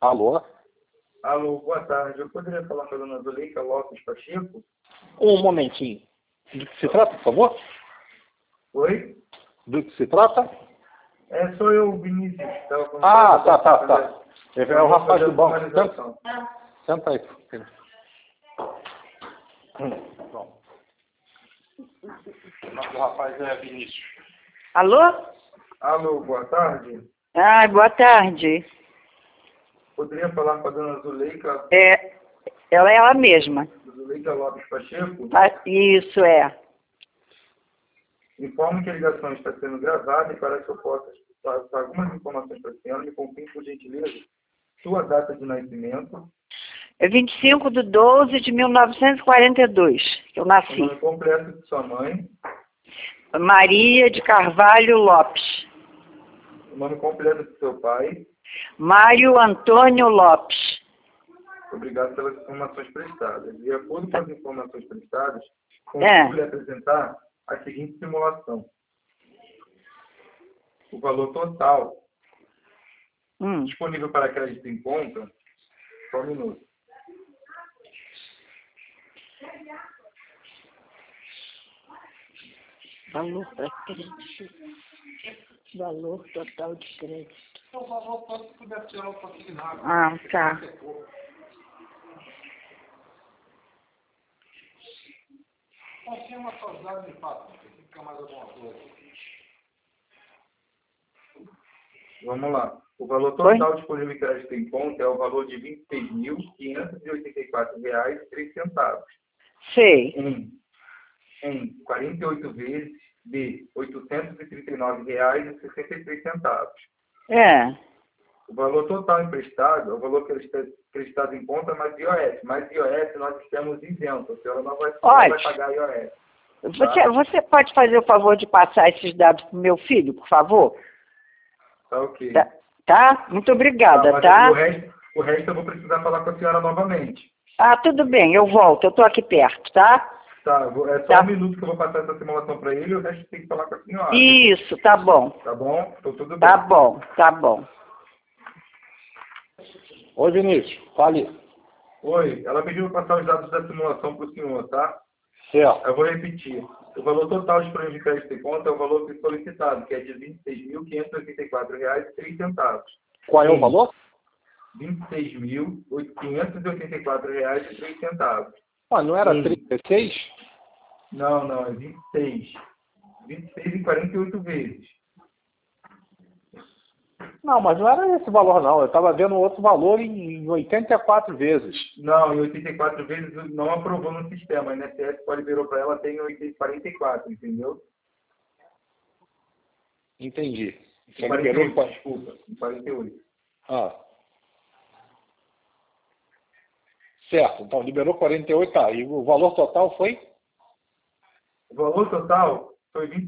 Alô? Alô, boa tarde. Eu poderia falar com a dona Zuleika Lopes Pacheco? Um momentinho. Do que se trata, por favor? Oi? Do que se trata? Sou eu, Vinícius. Tá. É o rapaz do banco. Formalização. Senta aí. Pronto. O rapaz é Vinícius. Alô? Alô, boa tarde. Boa tarde. Poderia falar com a dona Zuleika, Ela é ela mesma. Zuleika Lopes Pacheco? Isso é. Informo que a ligação está sendo gravada e para que eu possa passar algumas informações para a senhora, me confirme, por gentileza, sua data de nascimento. É 25/12/1942 que eu O nasci. nome completo de sua mãe. Maria de Carvalho Lopes. O nome completo de seu pai. Mário Antônio Lopes. Obrigado pelas informações prestadas. De acordo com as informações prestadas, consigo lhe apresentar a seguinte simulação. O valor total disponível para crédito em conta, só um minuto. Valor para crédito. Valor total de crédito. O valor todo que puder ser consignado. Tá. Confirma suas dados de fato. Fica mais alguma coisa. Vamos lá. O valor total disponível em crédito em conta é o valor de R$ 26.584,03. Sei. Em 48 vezes de R$ 839,63. O valor total emprestado é o valor que está acreditado em conta mais IOS. Mais IOS nós estamos isento. A senhora não vai pagar IOS. Tá? Você pode fazer o favor de passar esses dados para o meu filho, por favor? Tá ok. Tá? Muito obrigada, tá? O resto eu vou precisar falar com a senhora novamente. Tudo bem, eu volto. Eu estou aqui perto, tá? Tá, é só um minuto que eu vou passar essa simulação para ele e o resto tem que falar com a senhora. Isso, tá bom. Tá bom? Então tudo bem. Tá bom. Oi, Vinícius. Fale. Oi, ela pediu para passar os dados da simulação para o senhor, tá? Certo. Eu vou repetir. O valor total disponível de crédito em conta é o valor que foi solicitado, que é de R$ 26.584,03. Qual é o valor? R$ 26.584,03. Não era 36? Não, é 26. 26 em 48 vezes. Não, mas não era esse valor, não. Eu estava vendo outro valor em 84 vezes. Não, em 84 vezes não aprovou no sistema. A INSS só liberou para ela tem em 44, entendeu? Entendi. Em 48, desculpa. Em 48. Certo. Então, liberou 48, tá. E o valor total foi? O valor total foi R$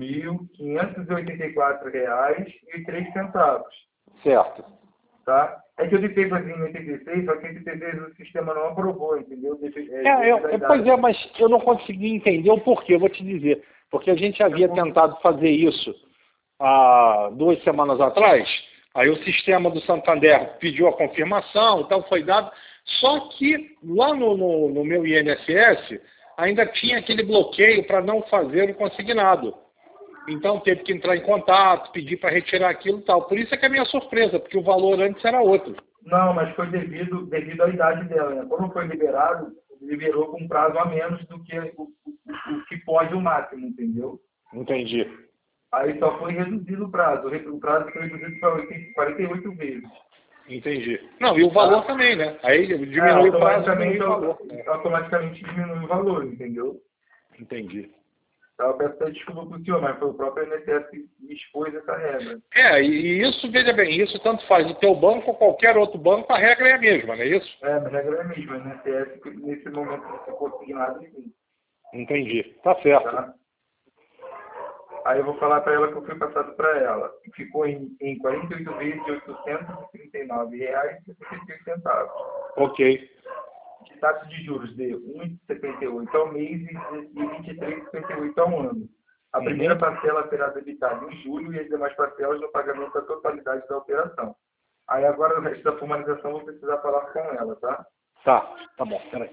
26.584,03. Certo. Tá? É que eu tentei fazer em 86, só que em 86 o sistema não aprovou, entendeu? Pois é, mas eu não consegui entender o porquê, eu vou te dizer. Porque a gente havia tentado fazer isso há 2 semanas atrás, aí o sistema do Santander pediu a confirmação, então foi dado, só que lá no meu INSS ainda tinha aquele bloqueio para não fazer o consignado. Então teve que entrar em contato, pedir para retirar aquilo e tal. Por isso é que é a minha surpresa, porque o valor antes era outro. Não, mas foi devido à idade dela, né? Quando foi liberado, liberou com um prazo a menos do que o que pode o máximo, entendeu? Entendi. Aí só foi reduzido o prazo. O prazo foi reduzido para 48 vezes. Entendi. Não, e o valor também, né? Aí diminui o prazo também e o valor. Automaticamente diminui o valor, entendeu? Entendi. Eu peço até desculpa para o senhor, mas foi o próprio INSS que expôs essa regra. E isso, veja bem, isso tanto faz no teu banco ou qualquer outro banco, a regra é a mesma, não é isso? A regra é a mesma. O INSS, nesse momento, não ficou consignado sim. Entendi. Tá certo. Tá? Aí eu vou falar para ela que eu fui passado para ela. Ficou em 48 vezes de R$ 839,68. Ok. De taxa de juros de 1,78 ao mês e 23,58 ao ano. A primeira parcela será debitada em julho e as demais parcelas no pagamento da totalidade da operação. Aí agora o resto da formalização eu vou precisar falar com ela, tá? Tá bom, peraí.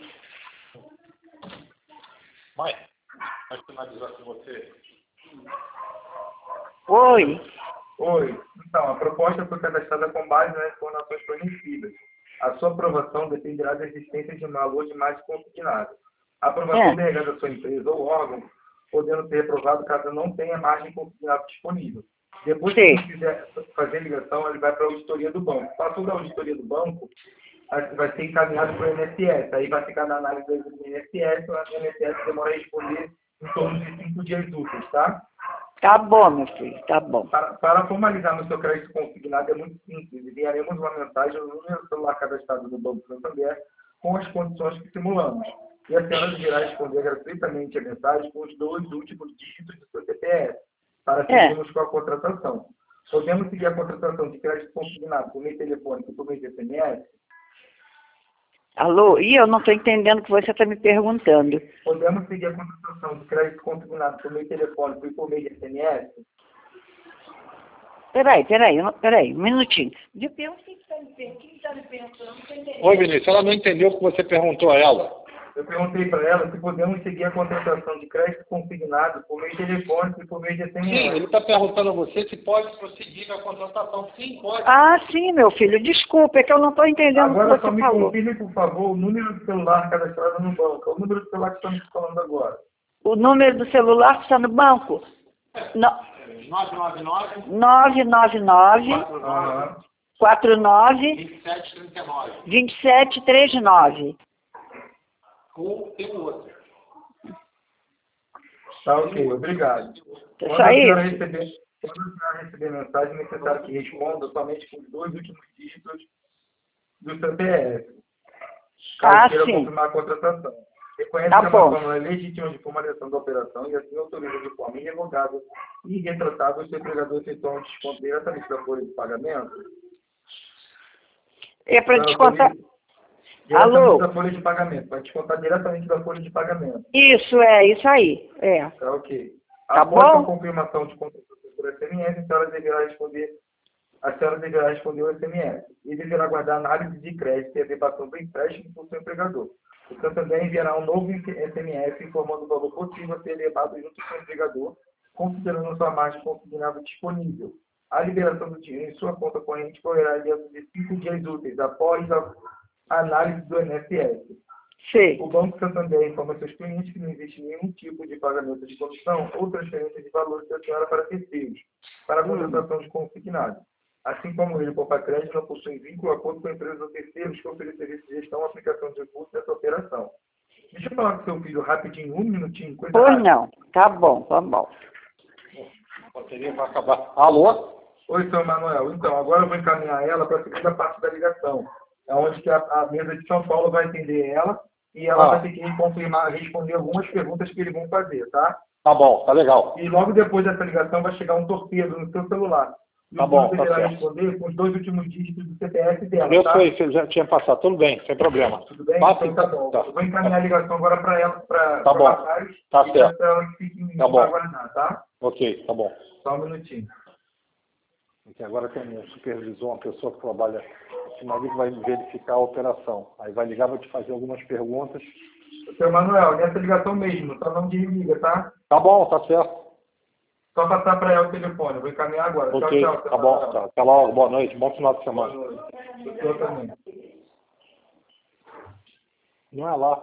Mãe, vai finalizar com você. Oi. Então, a proposta foi cadastrada com base nas informações fornecidas. A sua aprovação dependerá da existência de um valor de mais consignado. A aprovação derivada da sua empresa ou órgão, podendo ser reprovado caso não tenha margem consignada disponível. Depois que ele quiser fazer ligação, ele vai para a auditoria do banco. Passou da auditoria do banco, vai ser encaminhado para o INSS. Aí vai ficar na análise do INSS, o INSS demora a responder em torno de 5 dias úteis, tá? Tá bom, meu filho, tá bom. Para formalizar no seu crédito consignado é muito simples. Enviaremos uma mensagem no número do celular cadastrado no Banco Santander com as condições que simulamos. E a senhora deverá responder gratuitamente a mensagem com os 2 últimos dígitos do seu CPF, para seguirmos com a contratação. Podemos seguir a contratação de crédito consignado por meio telefônico e por meio de SMS? Alô? Eu não estou entendendo o que você está me perguntando. Podemos seguir a contratação de crédito consignado por meio telefônico e por meio de SMS? Peraí, um minutinho. Oi, Vinícius, ela não entendeu o que você perguntou a ela. Eu perguntei para ela se podemos seguir a contratação de crédito consignado por meio telefônico e por meio de SMS. Sim, ele está perguntando a você se pode prosseguir com a contratação. Sim, pode. Ah, sim, meu filho. Desculpa, é que eu não estou entendendo agora, o que você falou. Agora só me confirme, por favor, o número do celular cadastrado no banco. É o número do celular que estamos falando agora. O número do celular que está no banco? 999 49 2739. Tem um outro. Tá, ok. Obrigado. Quando a senhora receber mensagem, é necessário que responda somente com os 2 últimos dígitos do CPF. Caso queira confirmar a contratação. Reconhece que é uma fórmula legítima de formalização da operação e assim autoriza de forma irrevogável e irretratável o seu empregador efetuar um desconto diretamente da folha de pagamento. É para descontar. Alô? Da folha de pagamento. Vai descontar diretamente da folha de pagamento. Isso aí. Tá, ok. Tá Após bom? a confirmação de contratação por SMS, a senhora deverá responder o SMS e deverá aguardar a análise de crédito e a debação do empréstimo por seu empregador. O Santander enviará um novo SMS informando o valor possível a ser levado junto com o empregador, considerando sua margem consignada disponível. A liberação do dinheiro em sua conta corrente correrá dentro de 5 dias úteis após a análise do INSS. Sim. O Banco Santander informa seus clientes que não existe nenhum tipo de pagamento de comissão ou transferência de valores da senhora para terceiros, para a contratação de consignado. Assim como ele, Poupa Crédito, não possui vínculo acordo com empresas ou terceiros que oferecem serviço de gestão ou aplicação de recursos dessa operação. Deixa eu falar com seu filho rapidinho, um minutinho. Pois não. Tá bom. A bateria vai acabar. Alô? Oi, seu Manuel. Então, agora eu vou encaminhar ela para a segunda parte da ligação. É onde que a mesa de São Paulo vai atender ela e ela vai ter que responder algumas perguntas que eles vão fazer, tá? Tá bom, tá legal. E logo depois dessa ligação vai chegar um torpedo no seu celular. Tá bom, tá certo. Responder com os 2 últimos dígitos do CPF dela, eu tá? sei, você já tinha passado. Tudo bem, sem problema. Tudo bem? Passa, então tá bom. Tá. Eu vou encaminhar a ligação agora para ela, para tá bom. Rapaz, tá certo. Ela que fique tá bom. aguardar, tá? Ok, tá bom. Só um minutinho. Porque agora tem um supervisor, uma pessoa que trabalha assim, ali que vai verificar a operação. Aí vai ligar, vai te fazer algumas perguntas. Seu Manuel, nessa ligação mesmo, só não desliga, tá? Tá bom, tá certo. Só passar para ela o telefone, eu vou encaminhar agora. Ok, Tchau, tá bom. Tá. Até logo, boa noite, bom final de semana. Boa noite. Eu também. Não é lá.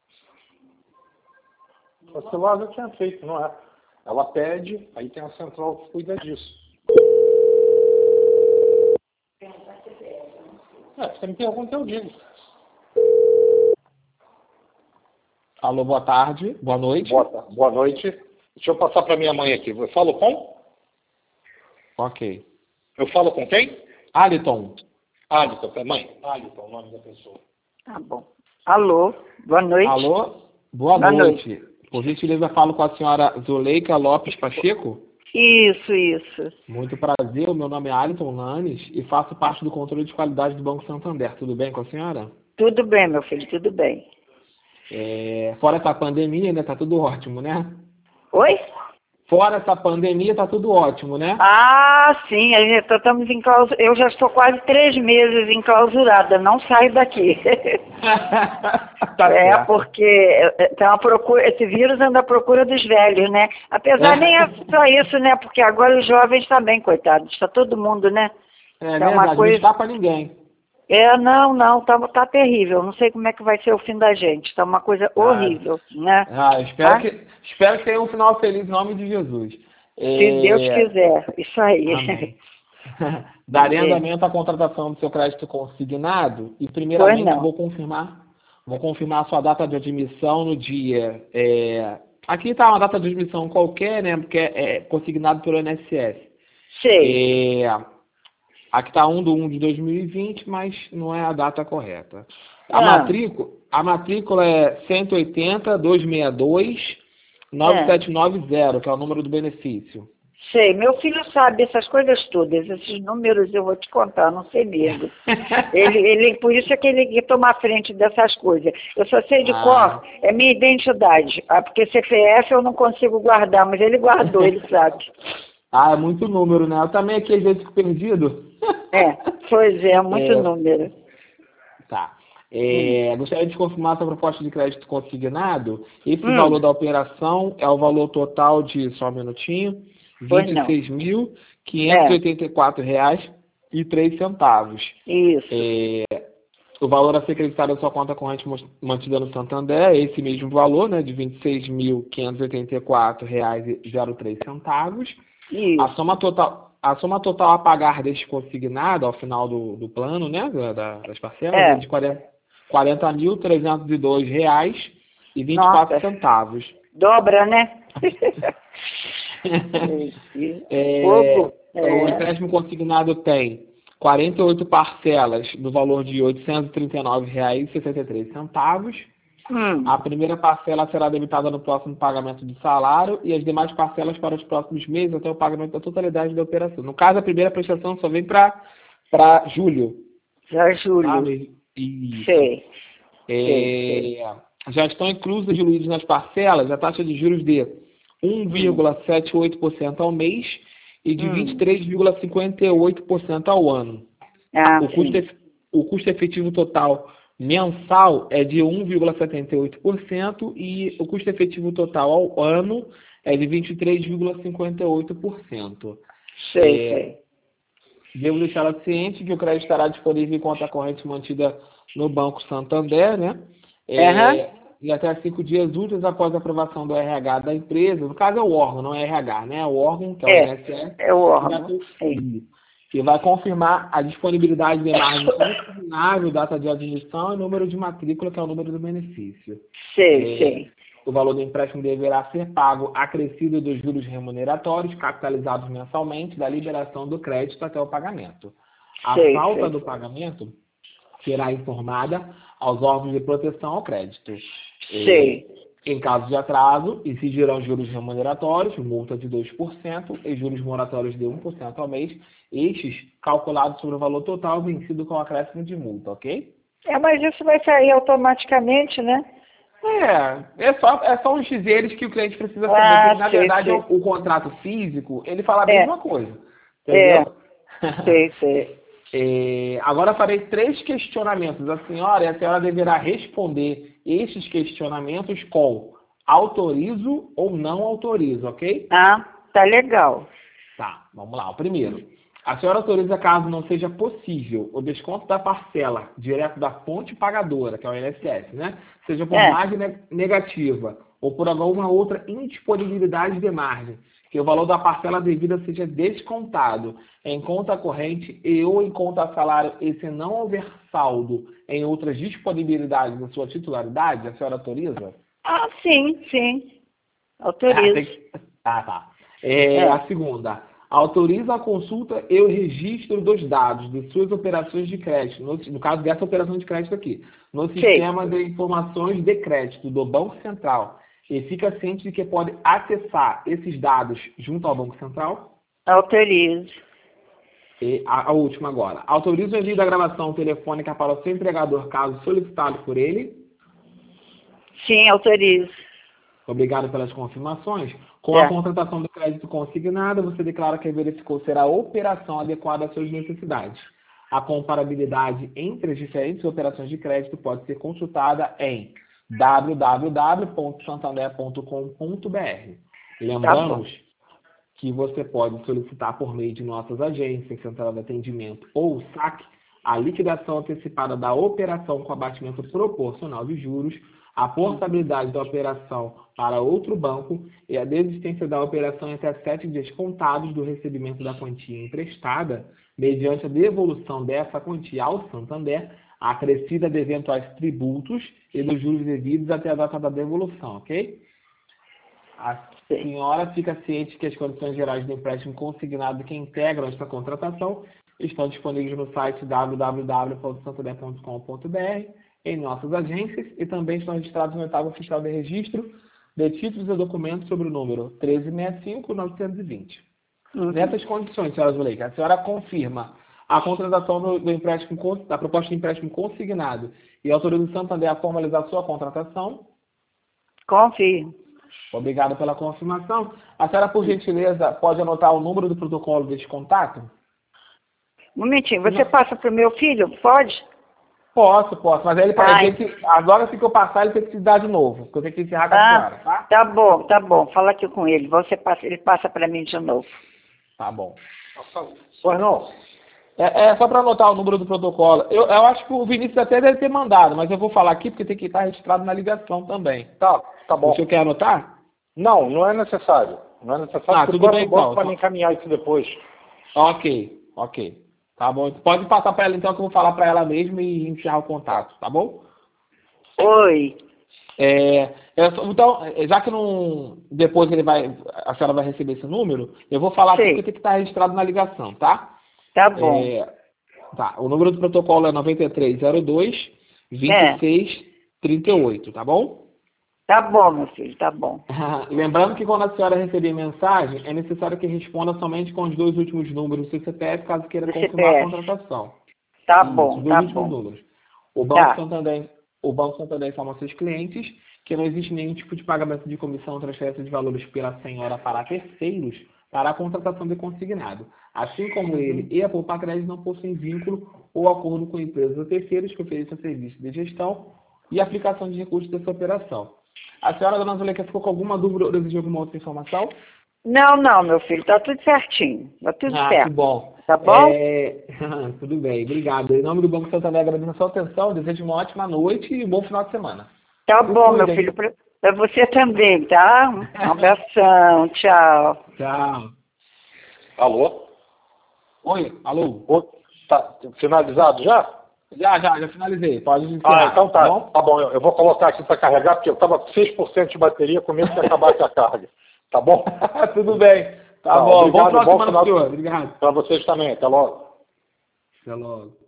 O celular já tinha feito, não é? Ela pede, aí tem a central que cuida disso. Você me pergunta, eu digo. Alô, boa tarde, boa noite. Boa noite. Deixa eu passar para minha mãe aqui. Eu falo com? Ok. Eu falo com quem? Aliton. Aliton, mãe. Aliton, o nome da pessoa. Tá bom. Alô, boa noite. Alô, boa noite. Por gentileza, falo com a senhora Zuleika Lopes Pacheco? Isso. Muito prazer, o meu nome é Aliton Lanes e faço parte do controle de qualidade do Banco Santander. Tudo bem com a senhora? Tudo bem, meu filho, tudo bem. Fora essa pandemia, né? Tá tudo ótimo, né? Oi? fora essa pandemia, tá tudo ótimo, né? Ah, sim, estamos eu já estou quase 3 meses enclausurada, não saio daqui. Tá certo. Porque tem uma procura, esse vírus anda à procura dos velhos, né? Apesar nem é só isso, né? Porque agora os jovens também, coitados, está todo mundo, né? É Tá verdade, uma coisa... não dá pra ninguém. Não, tá terrível. Não sei como é que vai ser o fim da gente. Tá uma coisa horrível, né? Espero que tenha um final feliz em nome de Jesus. Se Deus quiser, isso aí. Amém. Darei andamento à contratação do seu crédito consignado e, primeiramente, vou confirmar a sua data de admissão no dia... aqui está uma data de admissão qualquer, né? Porque é consignado pelo INSS. Sei. Aqui está 1/1 de 2020, mas não é a data correta. A matrícula é 180-262-9790, que é o número do benefício. Sei, meu filho sabe essas coisas todas, esses números eu vou te contar, não sei mesmo. Por isso é que ele quer tomar frente dessas coisas. Eu só sei de cor, é minha identidade. Porque CPF eu não consigo guardar, mas ele guardou, ele sabe. É muito número, né? Eu também aqui às vezes fico perdido. Pois é, muito número. Tá. Gostaria de confirmar sua proposta de crédito consignado. Esse valor da operação é o valor total de, só um minutinho, R$ 26.584,03. Isso. O valor a ser acreditado à sua conta corrente mantida no Santander é esse mesmo valor, né, de R$ 26.584,03. A soma total a pagar deste consignado ao final do plano, né, das parcelas, é de R$ 40.302,24. Dobra, né? O empréstimo consignado tem 48 parcelas no valor de R$ 839,63. A primeira parcela será debitada no próximo pagamento do salário e as demais parcelas para os próximos meses até o pagamento da totalidade da operação. No caso, a primeira prestação só vem para julho. Já julho. Sabe? Isso. Sei. Já estão inclusas diluídas nas parcelas a taxa de juros de 1,78% ao mês e de 23,58% ao ano. O custo efetivo total mensal é de 1,78% e o custo efetivo total ao ano é de 23,58%. Sei. Devo deixá-la ciente que o crédito estará disponível em conta corrente mantida no Banco Santander, né? E até 5 dias úteis após a aprovação do RH da empresa. No caso é o órgão, não é RH, né? O órgão, que é o INSS. É o órgão. Que vai confirmar a disponibilidade de margem consignável, data de admissão e número de matrícula, que é o número do benefício. Sei. O valor do empréstimo deverá ser pago acrescido dos juros remuneratórios, capitalizados mensalmente, da liberação do crédito até o pagamento. A falta do pagamento será informada aos órgãos de proteção ao crédito. Em caso de atraso, incidirão juros remuneratórios, multa de 2% e juros moratórios de 1% ao mês, estes calculados sobre o valor total vencido com acréscimo de multa, ok? Mas isso vai sair automaticamente, né? É só uns dizeres que o cliente precisa saber, porque na verdade o contrato físico, ele fala a mesma coisa, entendeu? Agora farei 3 questionamentos. A senhora e a senhora deverá responder esses questionamentos com autorizo ou não autorizo, ok? Tá legal. Tá, vamos lá. O primeiro. A senhora autoriza caso não seja possível o desconto da parcela direto da fonte pagadora, que é o INSS, né? Seja por margem negativa ou por alguma outra indisponibilidade de margem, que o valor da parcela devida seja descontado em conta corrente e ou em conta salário e se não houver saldo em outras disponibilidades da sua titularidade, a senhora autoriza? Sim. Autorizo. Tá. A segunda. Autoriza a consulta e o registro dos dados de suas operações de crédito, no caso dessa operação de crédito aqui, no sistema de informações de crédito do Banco Central. E fica ciente de que pode acessar esses dados junto ao Banco Central? Autorizo. E a última agora. Autoriza o envio da gravação telefônica para o seu empregador, caso solicitado por ele? Sim, autorizo. Obrigado pelas confirmações. Com a contratação do crédito consignado, você declara que verificou ser a operação adequada às suas necessidades. A comparabilidade entre as diferentes operações de crédito pode ser consultada em www.santander.com.br. Lembramos que você pode solicitar por meio de nossas agências, central de atendimento ou saque, a liquidação antecipada da operação com abatimento proporcional de juros, a portabilidade da operação para outro banco e a desistência da operação em até 7 dias contados do recebimento da quantia emprestada, mediante a devolução dessa quantia ao Santander, acrescida de eventuais tributos e dos juros devidos até a data da devolução, ok? A senhora fica ciente que as condições gerais do empréstimo consignado que integram esta contratação estão disponíveis no site www.santander.com.br, em nossas agências, e também estão registrados no oitavo oficial de registro de títulos e documentos sobre o número 1365-920. Nessas condições, senhora Zuleika, a senhora confirma a contratação do empréstimo, da proposta de empréstimo consignado e autoriza o Santander a formalizar sua contratação? Confirmo. Obrigado pela confirmação. A senhora, por gentileza, pode anotar o número do protocolo deste contato? Um momentinho, você passa para o meu filho? Pode? Posso, mas ele agora se que eu passar, ele tem que se dar de novo, porque eu tenho que encerrar com a senhora, tá? Tá bom, fala aqui com ele, ele passa para mim de novo. Tá bom. Pois não. Só para anotar o número do protocolo. Eu acho que o Vinícius até deve ter mandado, mas eu vou falar aqui porque tem que estar registrado na ligação também. Tá bom. O senhor quer anotar? Não é necessário. Não é necessário. Tudo bem, então. Para me encaminhar isso depois. Ok. Tá bom. Pode passar para ela, então, que eu vou falar para ela mesmo e encerrar o contato, tá bom? Oi. Então, já que depois a senhora vai receber esse número, eu vou falar aqui que tem que estar registrado na ligação, tá? Tá bom. O número do protocolo é 9302-2638, tá bom? Tá bom, meu filho, tá bom. Lembrando que quando a senhora receber mensagem, é necessário que responda somente com os 2 últimos números do seu CPF, caso queira confirmar a contratação. Tá bom, os 2 últimos números. O Banco Santander informa aos seus clientes que não existe nenhum tipo de pagamento de comissão ou transferência de valores pela senhora para terceiros para a contratação de consignado. Assim como ele e a Poupa Crédito não possuem vínculo ou acordo com empresas ou terceiros que ofereçam serviços de gestão e aplicação de recursos dessa operação. A senhora, dona Zuleika, ficou com alguma dúvida ou deseja alguma outra informação? Não, meu filho, tá tudo certinho. Tá tudo certo. Que bom. Tá bom? Tudo bem, obrigado. Em nome do Banco Santander, agradeço a sua atenção, desejo uma ótima noite e um bom final de semana. Tá bom, meu filho, pra você também, tá? Um abração, tchau. Tchau. Alô? Oi, alô? Tá finalizado já? Já finalizei. Pode encerrar. Então tá bom. Eu vou colocar aqui para carregar, porque eu estava 6% de bateria, com medo de acabar a carga. Tá bom? Tudo bem. Tá bom. Obrigado, Bom final de semana, senhor. Obrigado. Para vocês também. Até logo. Até logo.